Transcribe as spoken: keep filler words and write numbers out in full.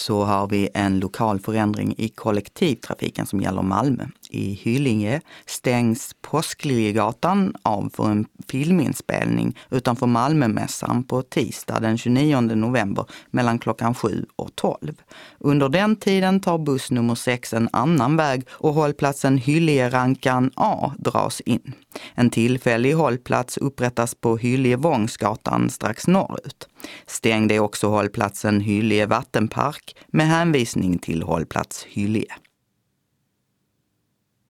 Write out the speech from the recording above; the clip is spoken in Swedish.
så har vi en lokal förändring i kollektivtrafiken som gäller Malmö. I Hyllinge stängs Påskliljegatan av för en filminspelning utanför Malmömässan på tisdag den tjugonionde november mellan klockan sju och tolv. Under den tiden tar buss nummer sex en annan väg och hållplatsen Hyllie-Rankan A dras in. En tillfällig hållplats upprättas på Hyllie-Vångsgatan strax norrut. Stängd är också hållplatsen Hyllie Vattenpark med hänvisning till hållplats Hyllie.